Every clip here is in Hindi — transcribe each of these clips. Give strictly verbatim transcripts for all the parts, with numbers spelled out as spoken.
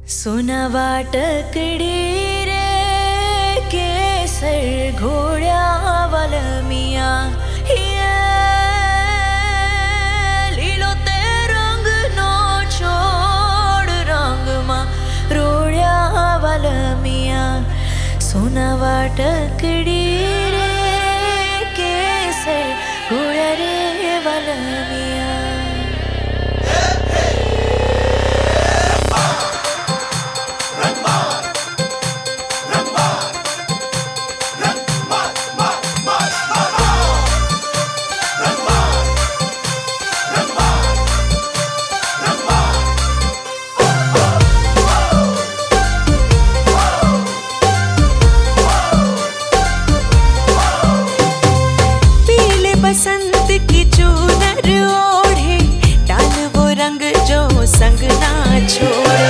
सोनावा टकड़ी रे केसर घोड्या वालमिया लीलो ते रंग नो छोड़ रंग मा रोड्या वालमिया सोनावा टकड़ी रे केसर घोड्या रे वालमिया। बसंत की चूनर ओढ़े डाल वो रंग जो संग ना छोड़े।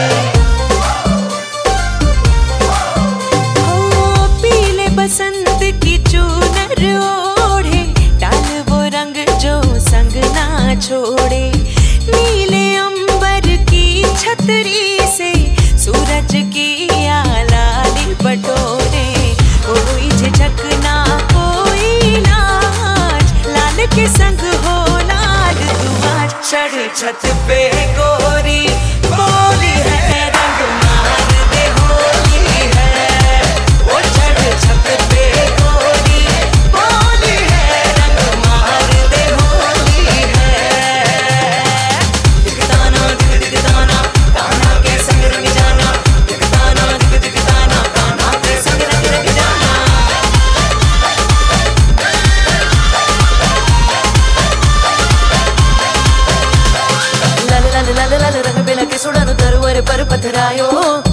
ओ पीले बसंत की चूनर ओढ़े डाल वो रंग जो संग ना छोड़े। नीले अंबर की छतरी से सूरज की आलाली बटोरे। कोई झिझक ना कोई लाज लाल के संग हो लाल दुआज। चढ़ छत पे गोरी बोली है रंग मार दे होली है। वो चढ़ छत पे गोरी बोली है रंग मार दे होली है। दिखताना दिख दिखताना कान्हा के संग रंग जाना। दिखताना दिख दिखताना कान्हा के संग रंग रंग जाना। लाल लाल लाल लाल रंग बेला के सुड़ानु तरुवर पर पथरायो।